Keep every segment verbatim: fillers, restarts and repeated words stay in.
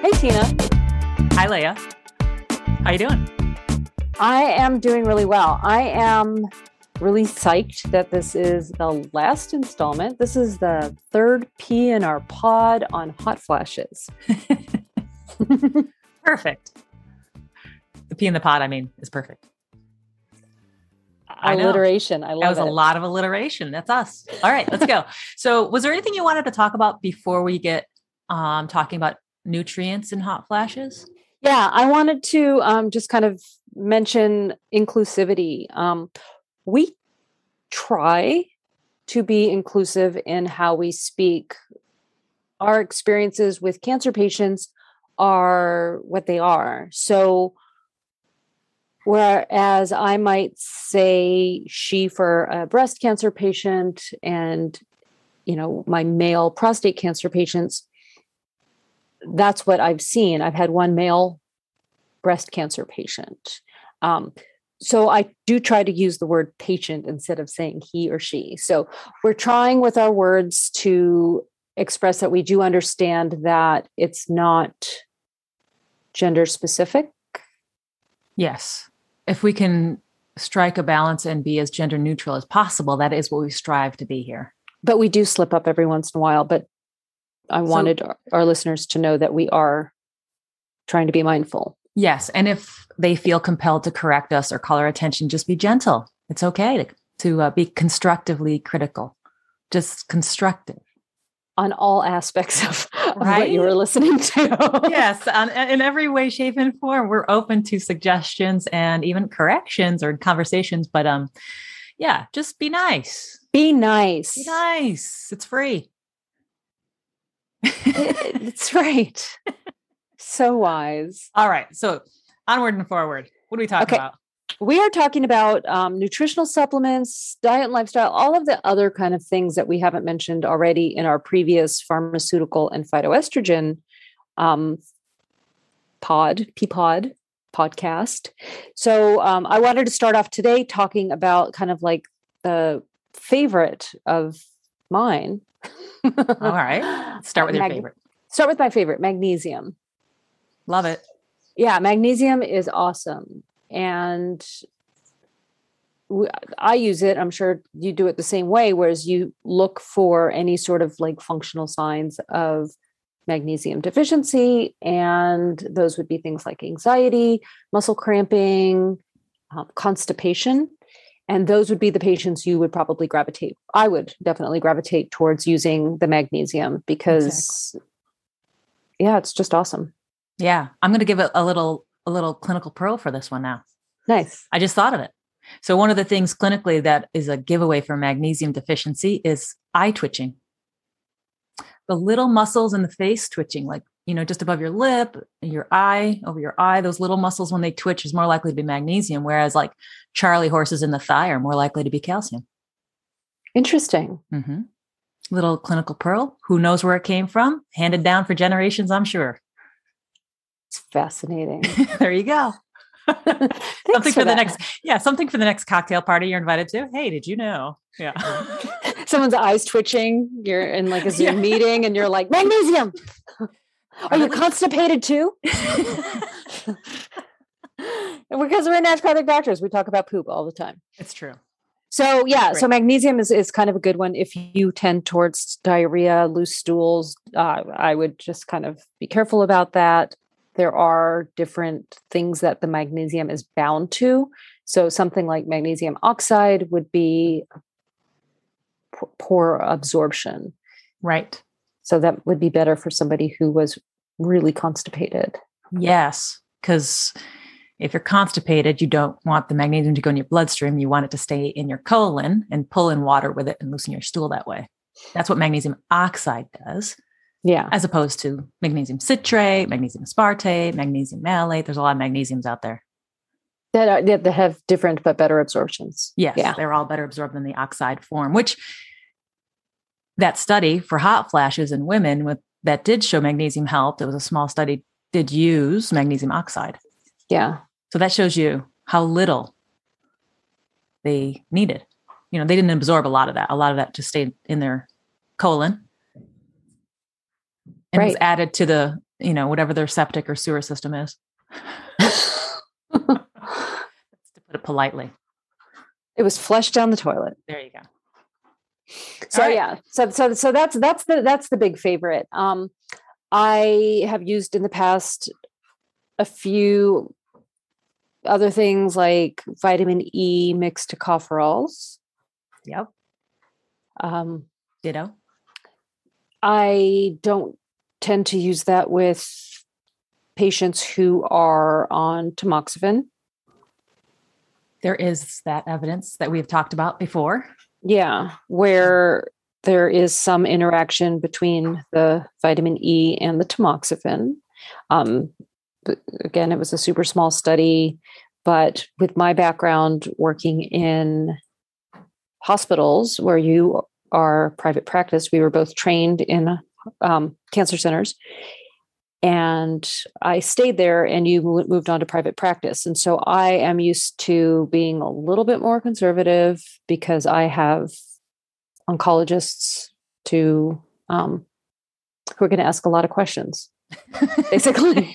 Hey, Tina. Hi, Leah. How you doing? I am doing really well. I am really psyched that this is the last installment. This is the third P in our pod on hot flashes. Perfect. The P in the pod, I mean, is perfect. I alliteration. I love it. That was it. a lot of alliteration. That's us. All right, let's go. So was there anything you wanted to talk about before we get um, talking about nutrients in hot flashes? Yeah, I wanted to um, just kind of mention inclusivity. Um, we try to be inclusive in how we speak. Our experiences with cancer patients are what they are. So whereas I might say she for a breast cancer patient and, you know, my male prostate cancer patients, that's what I've seen. I've had one male breast cancer patient. Um, so I do try to use the word patient instead of saying he or she. So we're trying with our words to express that we do understand that it's not gender specific. Yes. If we can strike a balance and be as gender neutral as possible, that is what we strive to be here. But we do slip up every once in a while. But I so, wanted our, our listeners to know that we are trying to be mindful. Yes. And if they feel compelled to correct us or call our attention, just be gentle. It's okay to, to uh, be constructively critical, just constructive. On all aspects of, of right? what you were listening to. Yes. Um, in every way, shape, and form, we're open to suggestions and even corrections or conversations. But um, yeah, just be nice. Be nice. Be nice. It's free. it, it's right. So wise. All right. So onward and forward. What are we talking okay. about? We are talking about um, nutritional supplements, diet and lifestyle, all of the other kind of things that we haven't mentioned already in our previous pharmaceutical and phytoestrogen um, pod, P-pod podcast. So um, I wanted to start off today talking about kind of like the favorite of mine. All right. Start with your Mag- favorite. Start with my favorite, magnesium. Love it. Yeah, magnesium is awesome. And we, I use it. I'm sure you do it the same way, whereas you look for any sort of like functional signs of magnesium deficiency. And those would be things like anxiety, muscle cramping, um, constipation. And those would be the patients you would probably gravitate. I would definitely gravitate towards using the magnesium because, exactly. yeah, it's just awesome. Yeah. I'm going to give it a little, a little clinical pearl for this one now. Nice. I just thought of it. So one of the things clinically that is a giveaway for magnesium deficiency is eye twitching. The little muscles in the face twitching, like, you know, just above your lip, your eye, over your eye, those little muscles, when they twitch, is more likely to be magnesium, whereas like Charlie horses in the thigh are more likely to be calcium. Interesting. Mm-hmm. Little clinical pearl. Who knows where it came from? Handed down for generations, I'm sure. It's fascinating. There you go. something for, for the next, yeah, something for the next cocktail party you're invited to. Hey, did you know? Yeah. Someone's eyes twitching. You're in like a Zoom yeah. meeting and you're like, magnesium. Are you constipated too? Because we're naturopathic doctors. We talk about poop all the time. It's true. So yeah, Great. so magnesium is, is kind of a good one. If you tend towards diarrhea, loose stools, uh, I would just kind of be careful about that. There are different things that the magnesium is bound to. So something like magnesium oxide would be p- poor absorption. Right. So that would be better for somebody who was really constipated. Yes. Because if you're constipated, you don't want the magnesium to go in your bloodstream. You want it to stay in your colon and pull in water with it and loosen your stool that way. That's what magnesium oxide does. Yeah. As opposed to magnesium citrate, magnesium aspartate, magnesium malate. There's a lot of magnesiums out there. That, are, that have different but better absorptions. Yes. Yeah. They're all better absorbed in the oxide form, which that study for hot flashes in women with that did show magnesium helped. It was a small study, did use magnesium oxide. Yeah. So that shows you how little they needed. You know, they didn't absorb a lot of that. A lot of that just stayed in their colon. And right. was added to the you know, whatever their septic or sewer system is. To put it politely. It was flushed down the toilet. There you go. So right. yeah, so so so that's that's the that's the big favorite. Um, I have used in the past a few other things like vitamin E mixed tocopherols. Yep. Um, Ditto. I don't tend to use that with patients who are on tamoxifen. There is that evidence that we've talked about before. Yeah, where there is some interaction between the vitamin E and the tamoxifen. Um, but again, it was a super small study, but with my background working in hospitals where you are private practice, we were both trained in um, cancer centers. And I stayed there and you moved on to private practice. And so I am used to being a little bit more conservative because I have oncologists to um, who are going to ask a lot of questions, basically.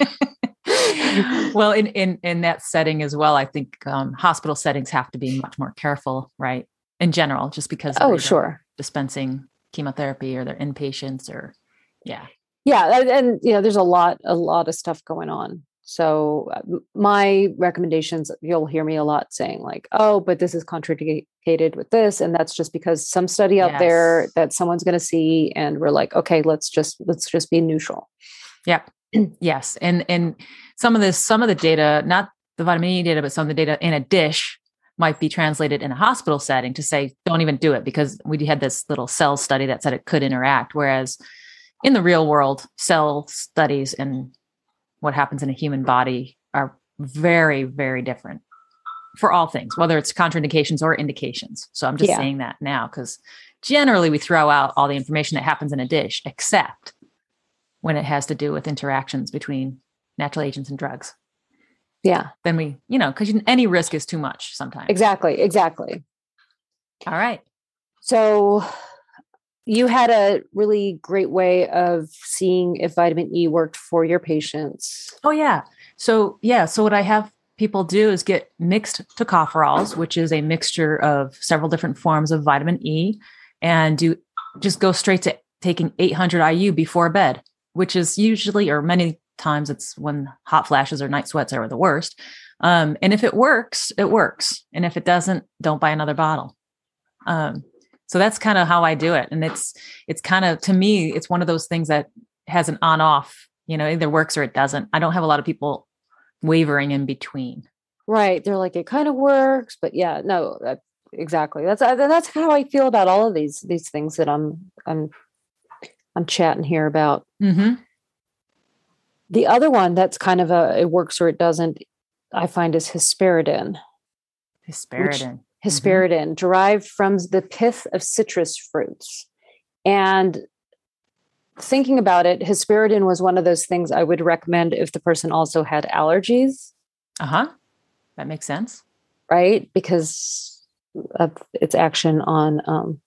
Well, in, in, in that setting as well, I think um, hospital settings have to be much more careful, right? In general, just because oh, sure. dispensing chemotherapy or they're inpatients or yeah. Yeah. And, and, you know, there's a lot, a lot of stuff going on. So uh, my recommendations, you'll hear me a lot saying like, oh, but this is contraindicated with this. And that's just because some study out yes. there that someone's going to see. And we're like, okay, let's just, let's just be neutral. Yeah. Yes. And, and some of this, some of the data, not the vitamin E data, but some of the data in a dish might be translated in a hospital setting to say, don't even do it because we had this little cell study that said it could interact. Whereas in the real world, cell studies and what happens in a human body are very, very different for all things, whether it's contraindications or indications. So I'm just Yeah. saying that now because generally we throw out all the information that happens in a dish, except when it has to do with interactions between natural agents and drugs. Yeah. Then we, you know, because any risk is too much sometimes. Exactly. Exactly. All right. So you had a really great way of seeing if vitamin E worked for your patients. Oh, yeah. So, yeah. So what I have people do is get mixed tocopherols, which is a mixture of several different forms of vitamin E, and do just go straight to taking eight hundred I U before bed, which is usually, or many times it's when hot flashes or night sweats are the worst. Um, and if it works, it works. And if it doesn't, don't buy another bottle. Um, so that's kind of how I do it. And it's, it's kind of, to me, it's one of those things that has an on off, you know, either works or it doesn't. I don't have a lot of people wavering in between. Right. They're like, it kind of works, but yeah, no, that, exactly. That's, uh, that's how I feel about all of these, these things that I'm, I'm, I'm chatting here about. Mm-hmm. The other one that's kind of a, it works or it doesn't, I find is hesperidin. Hesperidin. Hesperidin, mm-hmm. derived from the pith of citrus fruits. And thinking about it, hesperidin was one of those things I would recommend if the person also had allergies. Uh-huh. That makes sense. Right? Because of its action on, um,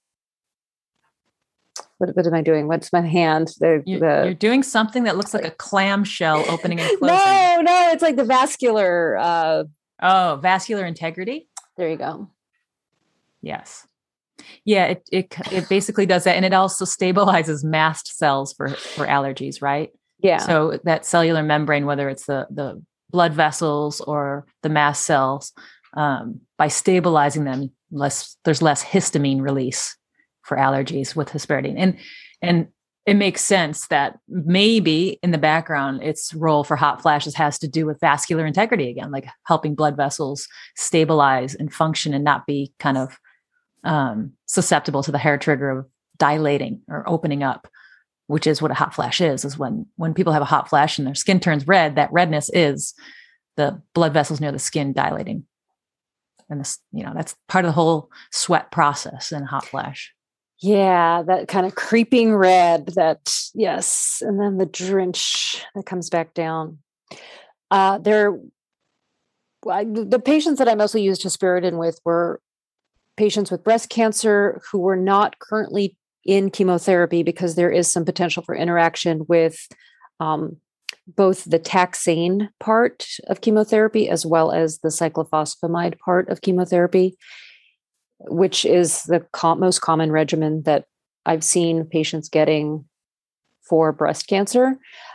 what, what am I doing? What's my hand? The, you're, the, you're doing something that looks like a clamshell opening and closing. No, no, it's like the vascular. Uh, oh, vascular integrity. There you go. Yes. Yeah, it, it it basically does that. And it also stabilizes mast cells for, for allergies, right? Yeah. So that cellular membrane, whether it's the, the blood vessels or the mast cells, um, by stabilizing them, less there's less histamine release for allergies with hesperidin. And and it makes sense that maybe in the background, its role for hot flashes has to do with vascular integrity again, like helping blood vessels stabilize and function and not be kind of um, susceptible to the hair trigger of dilating or opening up, which is what a hot flash is, is when, when people have a hot flash and their skin turns red, that redness is the blood vessels near the skin dilating. And this, you know, that's part of the whole sweat process in a hot flash. Yeah, that kind of creeping red that, yes. And then the drench that comes back down. Uh, there, I, the patients that I mostly used hesperidin with were patients with breast cancer who were not currently in chemotherapy because there is some potential for interaction with um, both the taxane part of chemotherapy as well as the cyclophosphamide part of chemotherapy, which is the com- most common regimen that I've seen patients getting for breast cancer.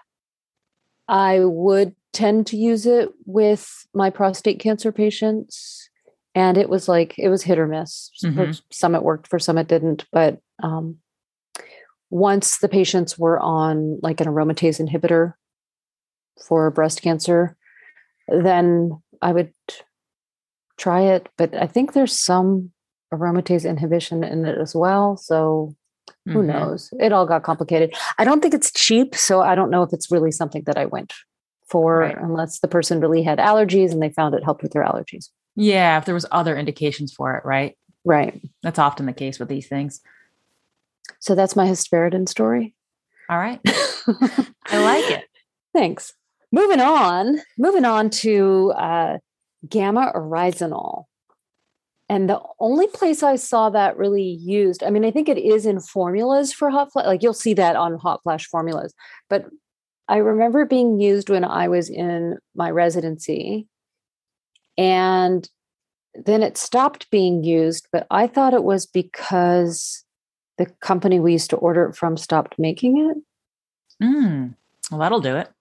I would tend to use it with my prostate cancer patients. And it was like, it was hit or miss. Mhm. For some it worked, for some it didn't. But um, once the patients were on like an aromatase inhibitor for breast cancer, then I would try it. But I think there's some aromatase inhibition in it as well. So who Mhm. knows? It all got complicated. I don't think it's cheap. So I don't know if it's really something that I went for Right. unless the person really had allergies and they found it helped with their allergies. Yeah, if there was other indications for it, right? Right. That's often the case with these things. So that's my hesperidin story. All right. I like it. Thanks. Moving on, moving on to uh, gamma oryzanol. And the only place I saw that really used, I mean, I think it is in formulas for hot flash, like you'll see that on hot flash formulas. But I remember it being used when I was in my residency. And then it stopped being used, but I thought it was because the company we used to order it from stopped making it. Mm. Well, that'll do it.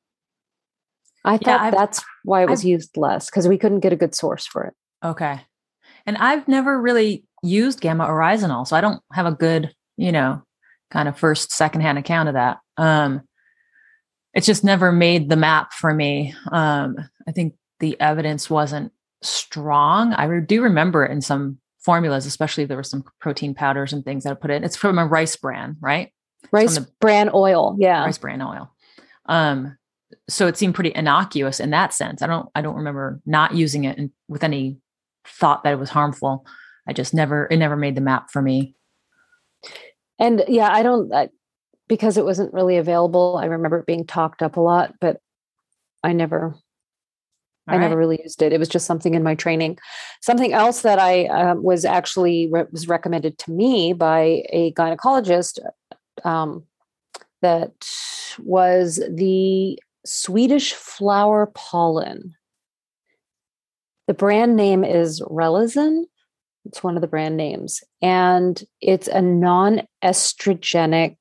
I Yeah, thought I've- that's why it was I've- used less, because we couldn't get a good source for it. Okay. And I've never really used gamma oryzanol, so I don't have a good, you know, kind of first, secondhand account of that. Um, it's just never made the map for me. Um, I think the evidence wasn't strong. I re- do remember it in some formulas, especially there were some protein powders and things that I put in. It's from a rice bran, right? Rice the- bran oil, yeah. Rice bran oil. Um, so it seemed pretty innocuous in that sense. I don't, I don't remember not using it in, with any thought that it was harmful. I just never, it never made the map for me. And yeah, I don't, I, because it wasn't really available. I remember it being talked up a lot, but I never, All I never right. really used it. It was just something in my training. Something else that I um, was actually re- was recommended to me by a gynecologist um, that was the Swedish flower pollen. The brand name is Relazin. It's one of the brand names, and it's a non-estrogenic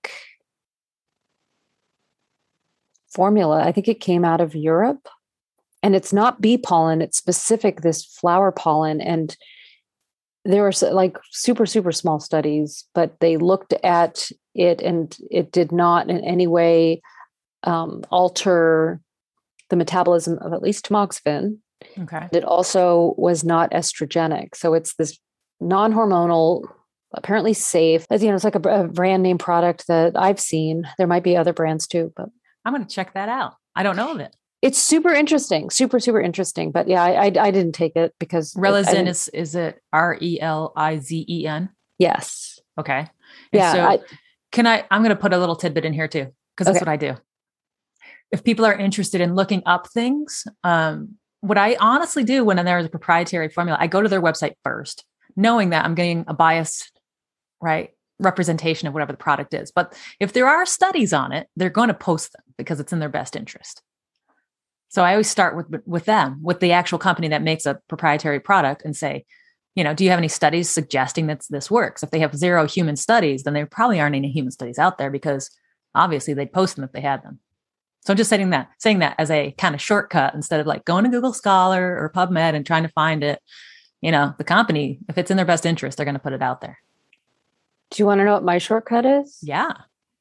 formula. I think it came out of Europe, and it's not bee pollen. It's specific this flower pollen, and there were like super super small studies, but they looked at it, and it did not in any way um, alter the metabolism of at least tamoxifen. Okay. It also was not estrogenic, so it's this non-hormonal, apparently safe. As you know, it's like a, a brand name product that I've seen. There might be other brands too, but I'm going to check that out. I don't know of it. it's super interesting, super, super interesting. But yeah, I, I, I didn't take it because it- I Relazin didn't- is, is it R E L I Z E N? yes. Okay. And Yeah, So I- can I, I'm going to put a little tidbit in here too, because that's Okay. what I do. If people are interested in looking up things, um, what I honestly do when there is a proprietary formula, I go to their website first, knowing that I'm getting a biased, right, representation of whatever the product is. But if there are studies on it, they're going to post them because it's in their best interest. So I always start with with them, with the actual company that makes a proprietary product, and say, you know, do you have any studies suggesting that this works? If they have zero human studies, then there probably aren't any human studies out there, because obviously they'd post them if they had them. So I'm just saying that, saying that as a kind of shortcut instead of like going to Google Scholar or PubMed and trying to find it. You know, the company, if it's in their best interest, they're going to put it out there. Do you want to know what my shortcut is? Yeah.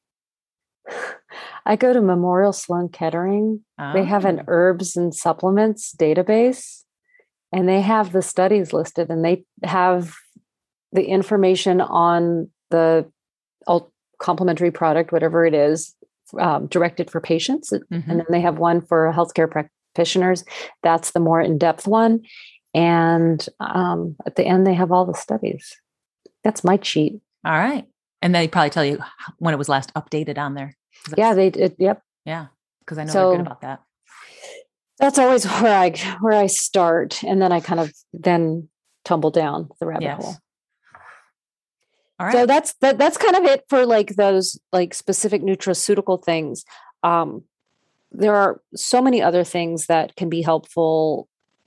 I go to Memorial Sloan Kettering. They have an Oh. herbs and supplements database, and they have the studies listed, and they have the information on the ul- complementary product, whatever it is, um, directed for patients. Mhm. And then they have one for healthcare practitioners. That's the more in-depth one. And um, at the end, they have all the studies. That's my cheat. All right. And they probably tell you when it was last updated on there. 'Cause Yeah, that's- they did. Yep. yeah. Because I know So- they're good about that. That's always where I where I start, and then I kind of then tumble down the rabbit Yes. hole. All right. So that's that. That's kind of it for like those like specific nutraceutical things. Um, there are so many other things that can be helpful.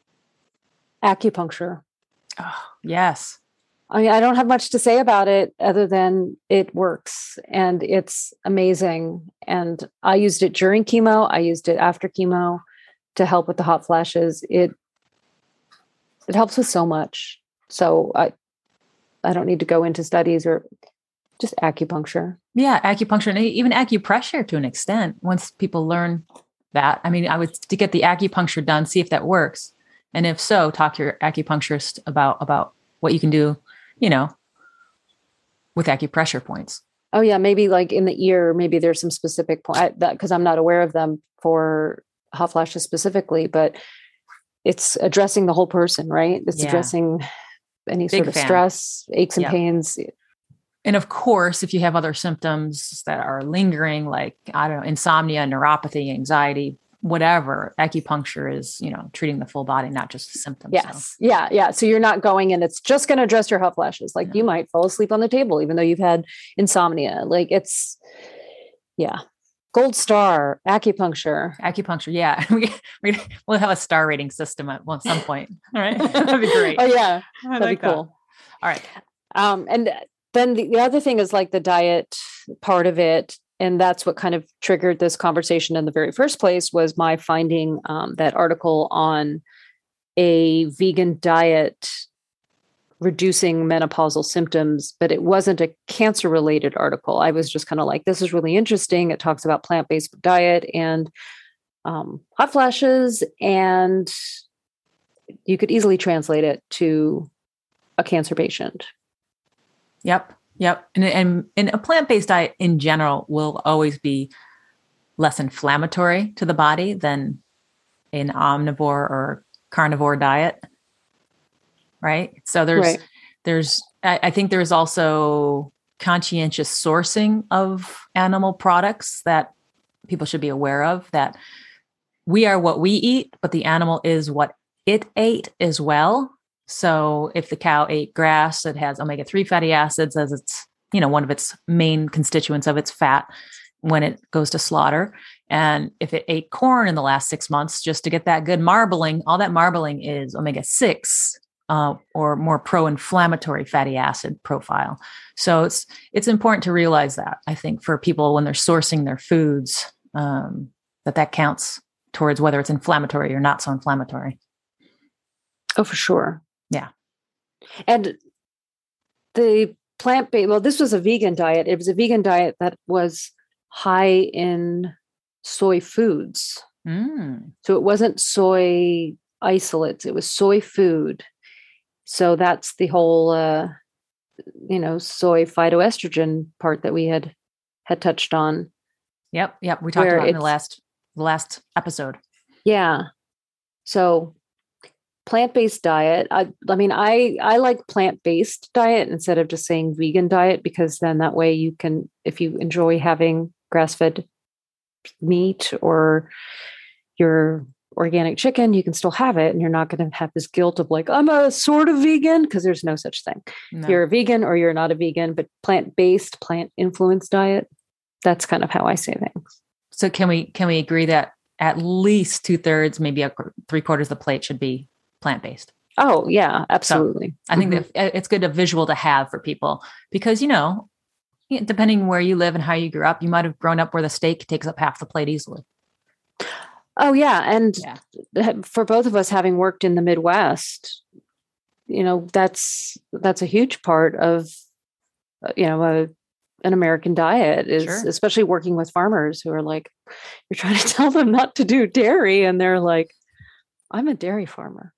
Acupuncture. Oh, yes. I mean, I don't have much to say about it other than it works and it's amazing. And I used it during chemo. I used it after chemo to help with the hot flashes. It it helps with so much. So I I don't need to go into studies or just acupuncture. Yeah, acupuncture and even acupressure to an extent. Once people learn that, I mean, I would to get the acupuncture done, see if that works, and if so, talk to your acupuncturist about about what you can do, you know, with acupressure points. Oh yeah, maybe like in the ear, maybe there's some specific point that because I'm not aware of them for hot flashes specifically, but it's addressing the whole person, right? It's Yeah. addressing any Big sort of fan. stress, aches and Yep. pains. And of course, if you have other symptoms that are lingering, like, I don't know, insomnia, neuropathy, anxiety, whatever, acupuncture is, you know, treating the full body, not just the symptoms. Yes. So, Yeah. Yeah. So you're not going and it's just going to address your hot flashes. Like No. you might fall asleep on the table, even though you've had insomnia. Like it's, yeah. Gold star acupuncture. acupuncture. Yeah. We, we, we'll have a star rating system at one, some point. All right. That'd be great. Oh yeah. I That'd like be that. cool. All right. Um, and then the, the other thing is like the diet part of it. And that's what kind of triggered this conversation in the very first place was my finding um, that article on a vegan diet reducing menopausal symptoms, but it wasn't a cancer related article. I was just kind of like, this is really interesting. It talks about plant-based diet and um, hot flashes, and you could easily translate it to a cancer patient. Yep. Yep. And, and, and a plant-based diet in general will always be less inflammatory to the body than an omnivore or carnivore diet. Right. So there's, Right. there's, I, I think there's also conscientious sourcing of animal products that people should be aware of, that we are what we eat, but the animal is what it ate as well. So if the cow ate grass, it has omega three fatty acids as its, you know, one of its main constituents of its fat when it goes to slaughter. And if it ate corn in the last six months, just to get that good marbling, all that marbling is omega six uh, or more pro-inflammatory fatty acid profile. So it's, it's important to realize that, I think, for people when they're sourcing their foods, um, that that counts towards whether it's inflammatory or not so inflammatory. Oh, for sure. Yeah. And the plant-based, well, this was a vegan diet. It was a vegan diet that was high in soy foods. Mm. So it wasn't soy isolates, it was soy food. So that's the whole, uh, you know, soy phytoestrogen part that we had had touched on. Yep. Yep. We talked Where about it in the it's- last, the last episode. Yeah. So plant-based diet. I, I mean, I, I like plant-based diet instead of just saying vegan diet, because then that way you can, if you enjoy having grass-fed meat or your organic chicken, you can still have it. And you're not going to have this guilt of like, I'm a sort of vegan, because there's no such thing. No. You're a vegan or you're not a vegan, but plant-based, plant-influenced diet. That's kind of how I say things. So can we, can we agree that at least two thirds, maybe a, qu- three quarters of the plate should be plant-based? Oh yeah, absolutely. I think Mhm. that it's good a visual to have for people, because, you know, depending where you live and how you grew up, you might have grown up where the steak takes up half the plate easily. Oh yeah. And Yeah. for both of us having worked in the Midwest, you know, that's, that's a huge part of, uh, you know, a, an American diet is Sure. especially working with farmers who are like, you're trying to tell them not to do dairy. And they're like, I'm a dairy farmer.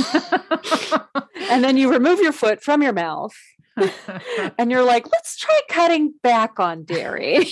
And then you remove your foot from your mouth and you're like, let's try cutting back on dairy.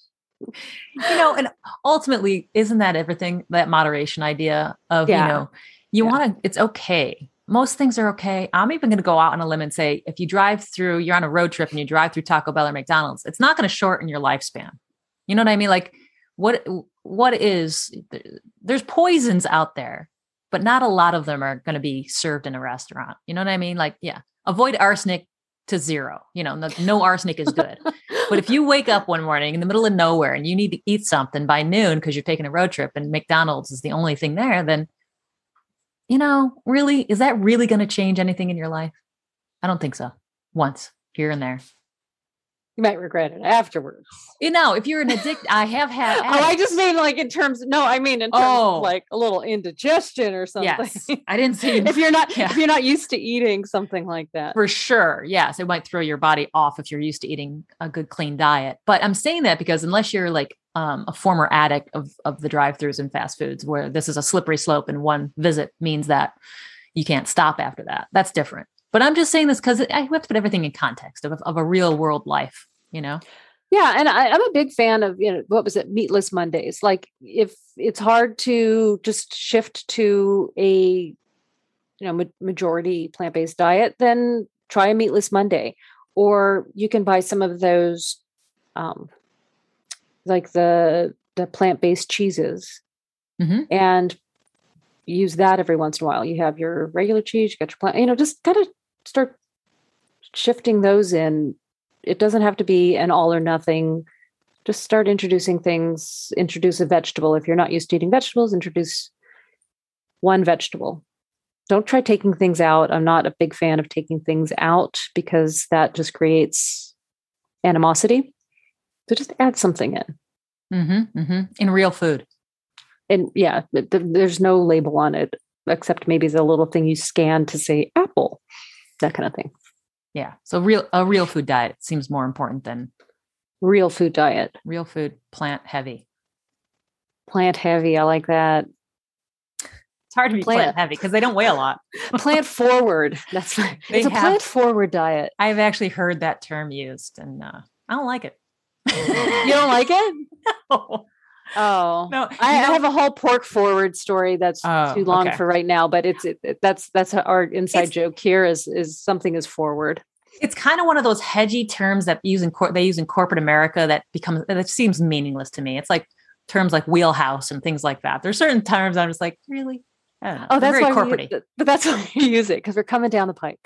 You know, and ultimately, isn't that everything, that moderation idea of, Yeah. you know, you Yeah. want to, it's okay. Most things are okay. I'm even going to go out on a limb and say, if you drive through, you're on a road trip and you drive through Taco Bell or McDonald's, it's not going to shorten your lifespan. You know what I mean? Like what, what is, there's poisons out there, but not a lot of them are going to be served in a restaurant. You know what I mean? Like, yeah, avoid arsenic, to zero. You know, no, no arsenic is good. But if you wake up one morning in the middle of nowhere and you need to eat something by noon because you're taking a road trip and McDonald's is the only thing there, then, you know, really, is that really going to change anything in your life? I don't think so. Once, here and there. You might regret it afterwards. You know, if you're an addict, I have had. Oh, I just mean like in terms. No, I mean in terms Oh. of like a little indigestion or something. Yes, I didn't see. if you're not Yeah. if you're not used to eating something like that. For sure. Yes. It might throw your body off if you're used to eating a good, clean diet. But I'm saying that because unless you're like um, a former addict of, of the drive-throughs and fast foods, where this is a slippery slope and one visit means that you can't stop after that, that's different. But I'm just saying this because I have to put everything in context of, of a real world life, you know? Yeah, and I, I'm a big fan of, you know, what was it, Meatless Mondays. Like if it's hard to just shift to a, you know, ma- majority plant-based diet, then try a Meatless Monday. Or you can buy some of those, um, like the the plant-based cheeses, Mhm. and use that every once in a while. You have your regular cheese, you got your plant, you know, just kind of start shifting those in. It doesn't have to be an all or nothing. Just start introducing things, introduce a vegetable. If you're not used to eating vegetables, introduce one vegetable. Don't try taking things out. I'm not a big fan of taking things out because that just creates animosity. So just add something in. Mm-hmm, mm-hmm. In real food. And yeah, th- th- there's no label on it except maybe the little thing you scan to say apple, that kind of thing. Yeah. So real a real food diet seems more important than Real food diet. real food, plant heavy. Plant heavy. I like that. It's hard to be Plant- plant heavy because they don't weigh a lot. Plant forward. That's right. They It's a have- plant forward diet. I've actually heard that term used and uh, I don't like it. You don't like it? No. Oh, No, I, you know- I have a whole pork forward story that's Oh, too long okay. for right now, but it's it, it- that's that's our inside It's- joke here is is something is forward. It's kind of one of those hedgy terms that use in cor- they use in corporate America that becomes that seems meaningless to me. It's like terms like wheelhouse and things like that. There's certain terms I'm just like, really? I don't know. Oh, They're that's very why we, corporate-y. use- but that's why we use it because we're coming down the pike.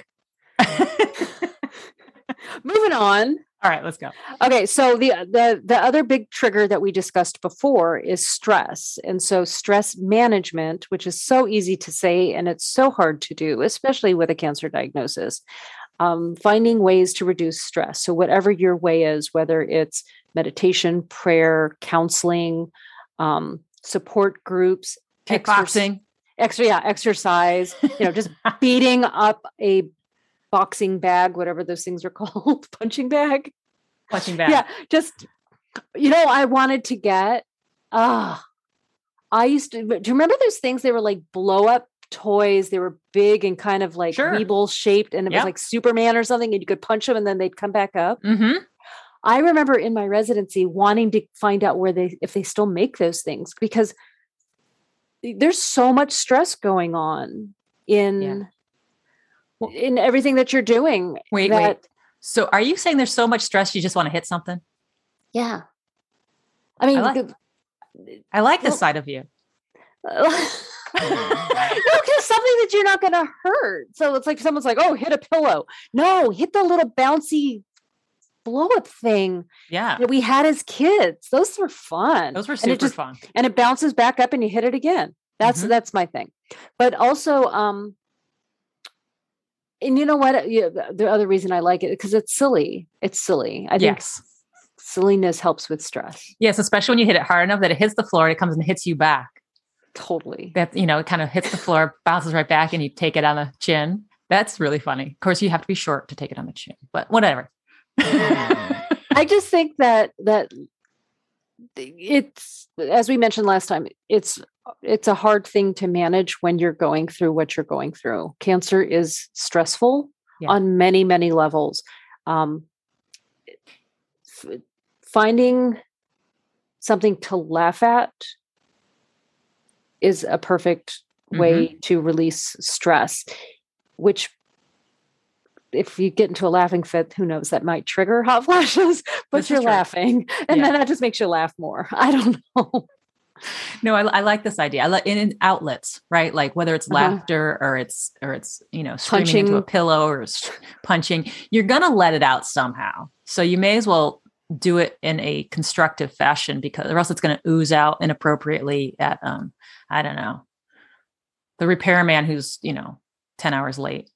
Moving on. All right, let's go. Okay, so the the the other big trigger that we discussed before is stress. And so stress management, which is so easy to say and it's so hard to do, especially with a cancer diagnosis. Um, finding ways to reduce stress. So whatever your way is, whether it's meditation, prayer, counseling, um, support groups, Kickboxing. extra, yeah, exercise, you know, just beating up a boxing bag, whatever those things are called, punching bag. Punching bag. Yeah, just, you know, I wanted to get, ah, I used to, do you remember those things? They were like blow up toys. They were big and kind of like Sure. Weeble shaped, and it Yep. was like Superman or something, and you could punch them and then they'd come back up. Mm-hmm. I remember in my residency wanting to find out where they, if they still make those things, because there's so much stress going on in, in everything that you're doing. Wait, that, wait. So are you saying there's so much stress you just want to hit something? Yeah. I mean, I like- the- I like this Well- side of you. no, because something that you're not going to hurt. So it's like someone's like, "Oh, hit a pillow." No, hit the little bouncy blow up thing Yeah. that we had as kids. Those were fun. Those were and super it just, fun. and it bounces back up, and you hit it again. That's Mhm. that's my thing. But also, um, and you know what? Yeah, the other reason I like it because it's silly. It's silly. I think Yes. silliness helps with stress. Yes, especially when you hit it hard enough that it hits the floor, it comes and hits you back. Totally. That, you know, it kind of hits the floor, bounces right back, and you take it on the chin. That's really funny. Of course, you have to be short to take it on the chin, but whatever. I just think that that it's, as we mentioned last time, it's it's a hard thing to manage when you're going through what you're going through. Cancer is stressful Yeah. on many, many levels. Um, f- finding something to laugh at is a perfect way to release stress, which if you get into a laughing fit, who knows, that might trigger hot flashes, but This is you're true. laughing. And Yeah. then that just makes you laugh more. I don't know. No, I, I like this idea. I like in, in outlets, right? Like whether it's Uh-huh. laughter or it's or it's you know screaming into a Punching. pillow or s- punching, you're gonna let it out somehow. So you may as well do it in a constructive fashion because, or else it's going to ooze out inappropriately at um I don't know, the repairman who's you know ten hours late.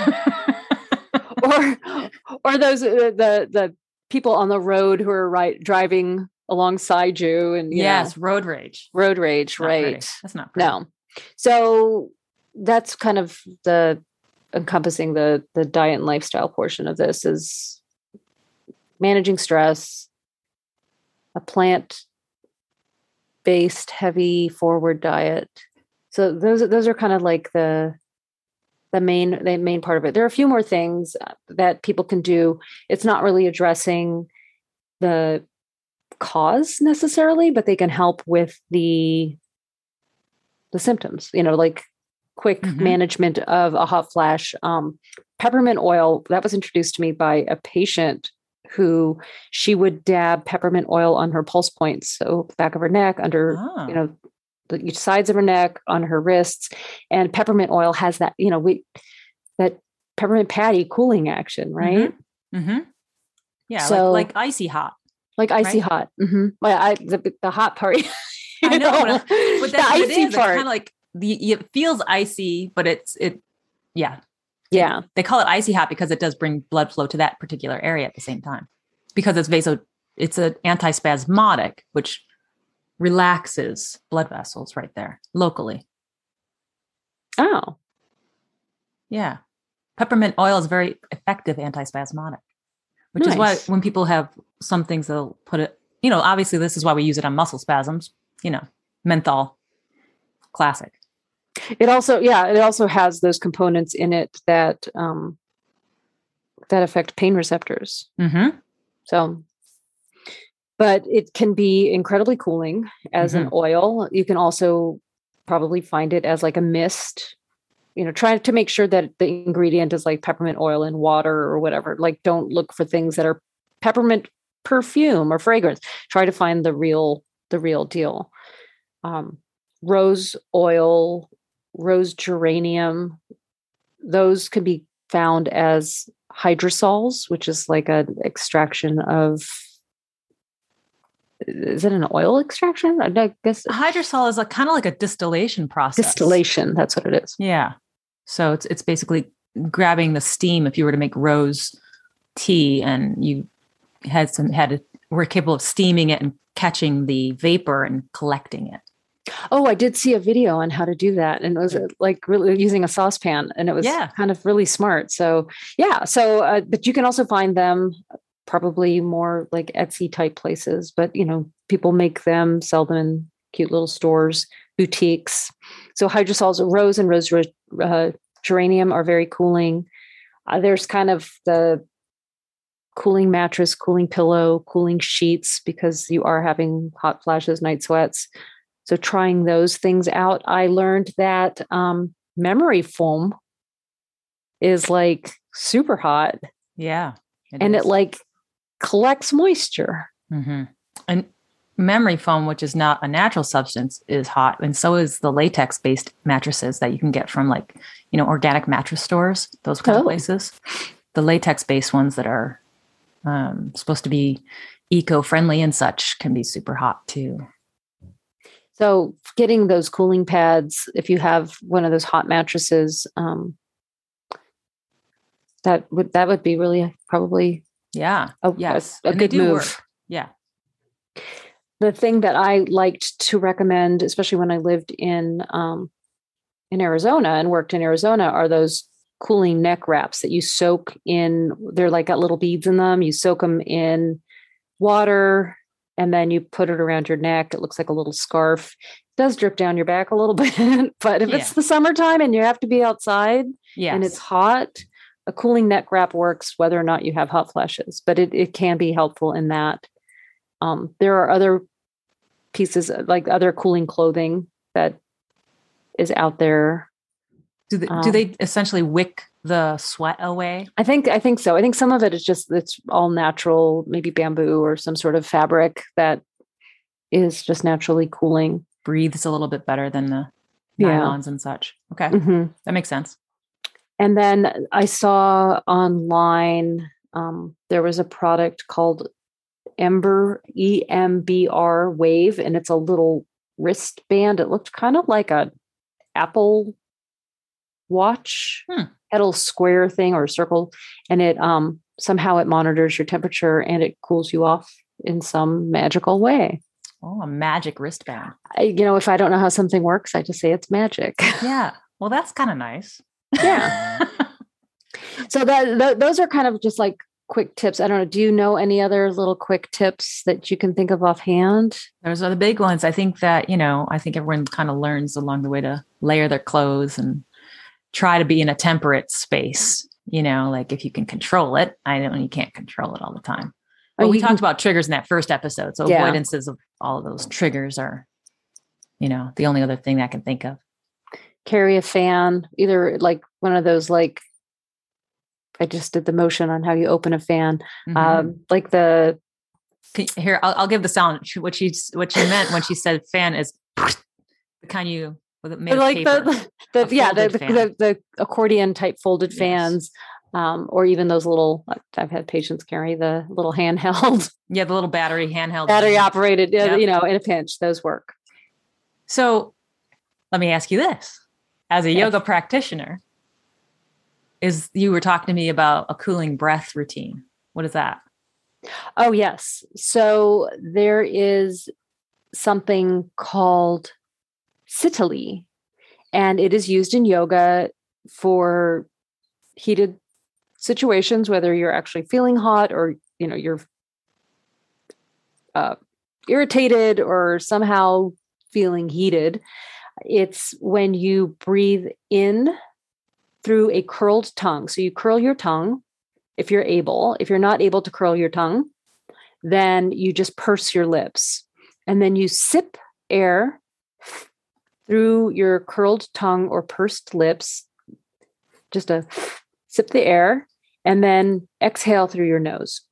or or those uh, the the people on the road who are right driving alongside you and you Yes, know road rage. road rage, Not pretty. right? That's not pretty. No. So that's kind of the encompassing the the diet and lifestyle portion of this is managing stress, a plant based heavy forward diet. So those those are kind of like the the main the main part of it. There are a few more things that people can do. It's not really addressing the cause necessarily, but they can help with the the symptoms, you know, like quick Mhm. management of a hot flash. Um, peppermint oil, that was introduced to me by a patient who she would dab peppermint oil on her pulse points, so back of her neck, under, Oh. you know, the each sides of her neck, on her wrists. And peppermint oil has that, you know, we that peppermint patty cooling action, right? Mm-hmm. Yeah, So like like icy hot. like icy right? hot. Mm-hmm. Well, I the, the hot part. I know, but, know, uh, but the that's what it icy is. It's part. kind of like the it feels icy, but it's it yeah. Yeah. It, they call it icy hot because it does bring blood flow to that particular area at the same time. Because it's vaso it's an antispasmodic, which relaxes blood vessels right there locally. Oh. Yeah. Peppermint oil is very effective antispasmodic, which is why Nice. when people have some things, they'll put it, you know, obviously this is why we use it on muscle spasms, you know, menthol, classic. It also, yeah, it also has those components in it that um, that affect pain receptors. Mm-hmm. So, but it can be incredibly cooling as an Mhm. oil. You can also probably find it as like a mist. You know, try to make sure that the ingredient is like peppermint oil and water or whatever. Like, don't look for things that are peppermint perfume or fragrance. Try to find the real, the real deal. Um, rose oil, rose geranium, those can be found as hydrosols, which is like an extraction of. Is it an oil extraction? I guess Hydrosol is like kind of like a distillation process. distillation. That's what it is. Yeah. So it's it's basically grabbing the steam. If you were to make rose tea and you had some had a, were capable of steaming it and catching the vapor and collecting it. Oh, I did see a video on how to do that, and it was uh, like really using a saucepan, and it was Yeah. kind of really smart. So yeah, so uh, but you can also find them probably more like Etsy type places, but you know, people make them, sell them in cute little stores, boutiques. So hydrosols, rose and rose uh, geranium are very cooling. Uh, there's kind of the cooling mattress, cooling pillow, cooling sheets because you are having hot flashes, night sweats. So trying those things out, I learned that um, memory foam is like super hot. Yeah. It and is. it like collects moisture. Mm-hmm. And memory foam, which is not a natural substance, is hot. And so is the latex based mattresses that you can get from like, you know, organic mattress stores, those kind Oh. of places. The latex based ones that are um, supposed to be eco friendly and such can be super hot too. So getting those cooling pads, if you have one of those hot mattresses, um, that would that would be really probably Yeah. a, Yes. a, a and they good do move. work. Yeah. The thing that I liked to recommend, especially when I lived in um, in Arizona and worked in Arizona, are those cooling neck wraps that you soak in. They're like got little beads in them. You soak them in water and then you put it around your neck. It looks like a little scarf. It does drip down your back a little bit, but if Yeah. it's the summertime and you have to be outside Yes. and it's hot, a cooling neck wrap works whether or not you have hot flashes, but it, it can be helpful in that. Um, there are other pieces like other cooling clothing that is out there. Do they, Um, do they essentially wick the sweat away? I think I think so. I think some of it is just it's all natural, maybe bamboo or some sort of fabric that is just naturally cooling. breathes a little bit better than the Yeah. nylons and such. Okay. hmm That makes sense. And then I saw online, um, there was a product called Ember, E M B R Wave, and it's a little wristband. It looked kind of like a Apple Watch, Hmm. had a little square thing or a circle, and it um somehow it monitors your temperature and it cools you off in some magical way. Oh, a magic wristband. I, you know, if I don't know how something works, I just say it's magic. Yeah. Well, that's kind of nice. Yeah. So that, that those are kind of just like quick tips. I don't know. Do you know any other little quick tips that you can think of offhand? Those are the big ones. I think that, you know, I think everyone kind of learns along the way to layer their clothes and try to be in a temperate space. You know, like if you can control it, I know you can't control it all the time. But Oh, we you talked can- about triggers in that first episode. So Yeah. avoidances of all of those triggers are, you know, the only other thing that I can think of. Carry a fan, either like one of those, like I just did the motion on how you open a fan, Mhm. um, like the Can- Here, I'll, I'll give the sound. She- What she what she meant when she said fan is the kind you with it made of like paper. the the, A the yeah the folded the, fan. the the accordion type folded Yes. fans, um, or even those little. I've had patients carry the little handheld Yeah, the little battery handheld. battery operated, Yep. you know, in a pinch. Those work. So let me ask you this. As a Yes. yoga practitioner, is you were talking to me about a cooling breath routine. What is that? Oh, yes. So there is something called Sitali, and it is used in yoga for heated situations, whether you're actually feeling hot or, you know, you're uh, irritated or somehow feeling heated. It's when you breathe in through a curled tongue. So you curl your tongue if you're able. If you're not able to curl your tongue, then you just purse your lips. And then you sip air through your curled tongue or pursed lips, just a sip the air, and then exhale through your nose.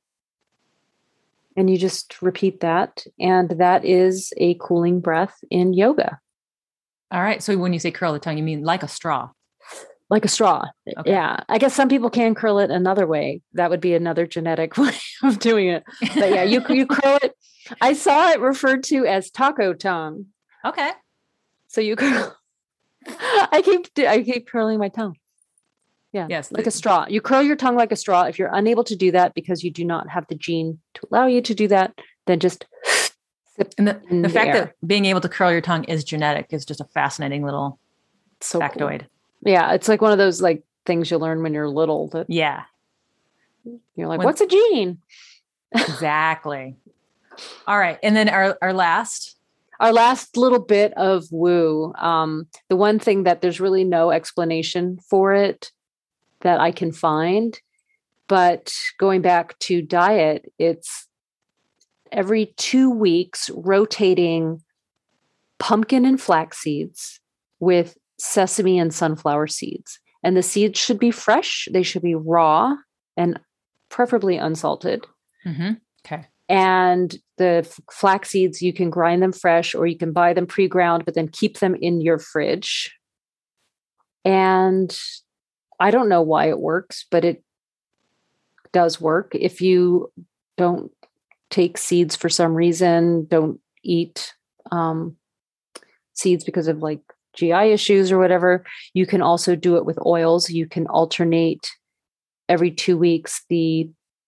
And you just repeat that. And that is a cooling breath in yoga. All right. So when you say curl the tongue, you mean like a straw. Like a straw. Okay. Yeah. I guess some people can curl it another way. That would be another genetic way of doing it. But yeah, you you curl it. I saw it referred to as taco tongue. Okay. So you curl. I keep I keep curling my tongue. Yeah. Yes. Like a straw. You curl your tongue like a straw. If you're unable to do that because you do not have the gene to allow you to do that, then just sip. And the, in the the fact air. that being able to curl your tongue is genetic is just a fascinating little So cool. factoid. Yeah, it's like one of those like things you learn when you're little that Yeah, you're like, When- what's a gene? exactly. All right. And then our, our last. Our last little bit of woo. Um, the one thing that there's really no explanation for it that I can find, but going back to diet, it's every two weeks rotating pumpkin and flax seeds with sesame and sunflower seeds. And the seeds should be fresh. They should be raw and preferably unsalted. Mm-hmm. Okay. And the f- flax seeds, you can grind them fresh or you can buy them pre-ground, but then keep them in your fridge. And I don't know why it works, but it does work. If you don't take seeds for some reason, don't eat um, seeds because of like G I issues or whatever, you can also do it with oils. You can alternate every two weeks the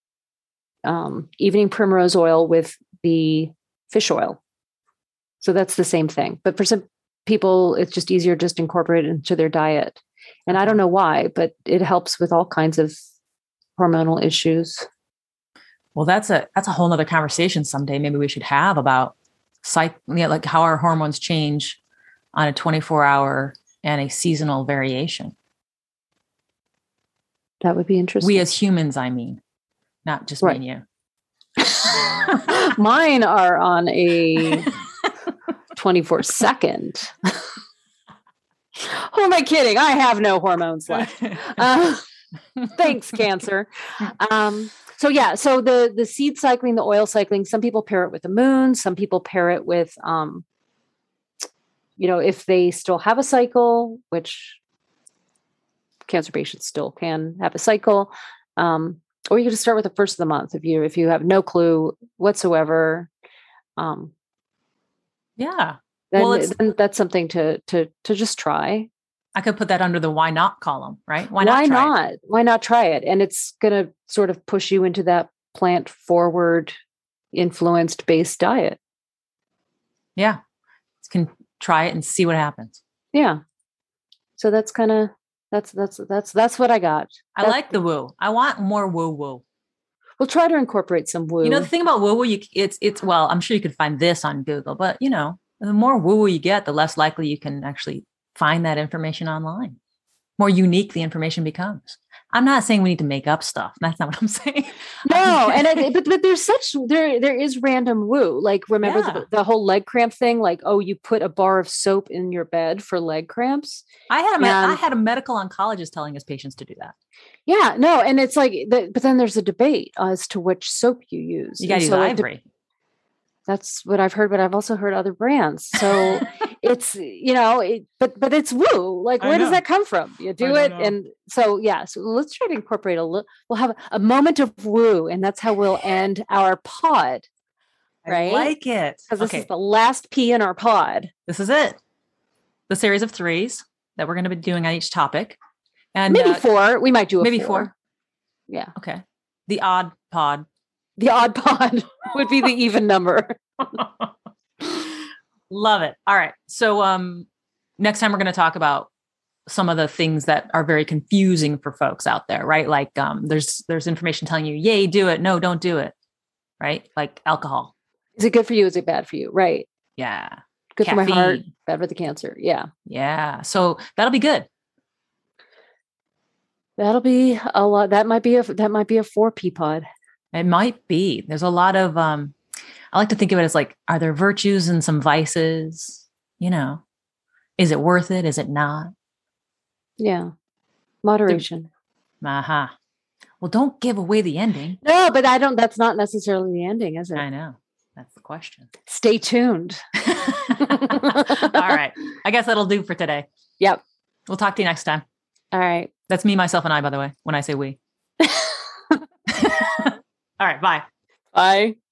um, evening primrose oil with the fish oil. So that's the same thing. But for some people, it's just easier just to incorporate it into their diet. And I don't know why, but it helps with all kinds of hormonal issues. Well, that's a that's a whole nother conversation someday. Maybe we should have about psych, yeah, like how our hormones change on a twenty-four hour and a seasonal variation. That would be interesting. We as humans, I mean, not just Right. me and you. Mine are on a twenty-four second. Who am I kidding? I have no hormones left. Uh, thanks, Cancer. Um, so yeah, so the the seed cycling, the oil cycling, some people pair it with the moon, some people pair it with um, you know, if they still have a cycle, which cancer patients still can have a cycle, um, or you can just start with the first of the month if you if you have no clue whatsoever. Um, Yeah. then, Well, it's, then that's something to to to just try. I could put that under the why not column, right? Why Why not? Try not? it? Why not try it? And it's going to sort of push you into that plant forward, influenced based diet. Yeah. You can try it and see what happens. Yeah. So that's kind of that's that's that's that's what I got. I That's, like the woo. I want more woo woo. we'll try to incorporate some woo. You know, the thing about woo woo, you it's it's well, I'm sure you could find this on Google, but you know, the more woo woo you get, the less likely you can actually find that information online. More unique the information becomes. I'm not saying we need to make up stuff. That's not what I'm saying. No, and I, but but there's such there there is random woo. Like remember Yeah. the, the whole leg cramp thing. Like oh, you put a bar of soap in your bed for leg cramps. I had a med- And- I had a medical oncologist telling his patients to do that. Yeah, no, and it's like, the, but then there's a debate as to which soap you use. You got to And use so it de- ivory. That's what I've heard, but I've also heard other brands. So it's, you know, it, but but it's woo. Like, I where does know. that come from? You do I it, don't know. and so yeah. So let's try to incorporate a little. We'll have a moment of woo, and that's how we'll end our pod. Right? I like it. Because this Okay, is the last P in our pod. this is it. The series of threes that we're going to be doing on each topic. And Maybe uh, four. We might do a maybe four. four. Yeah. Okay. The odd pod. The odd pod would be the even number. Love it. All right. So um next time we're going to talk about some of the things that are very confusing for folks out there, right? Like um there's there's information telling you, yay, do it. No, don't do it. Right? Like alcohol. Is it good for you? Is it bad for you? Right. Yeah. Good for my heart, Caffeine. bad for the cancer. Yeah. Yeah. So that'll be good. That'll be a lot. That might be a that might be a four P pod. It might be. There's a lot of um I like to think of it as like, are there virtues and some vices? You know, is it worth it? Is it not? Yeah. Moderation. Uh-huh. Well, don't give away the ending. No, but I don't that's not necessarily the ending, is it? I know. That's the question. Stay tuned. All right. I guess that'll do for today. Yep. We'll talk to you next time. All right. That's me, myself, and I, by the way, when I say we. All right. Bye. Bye.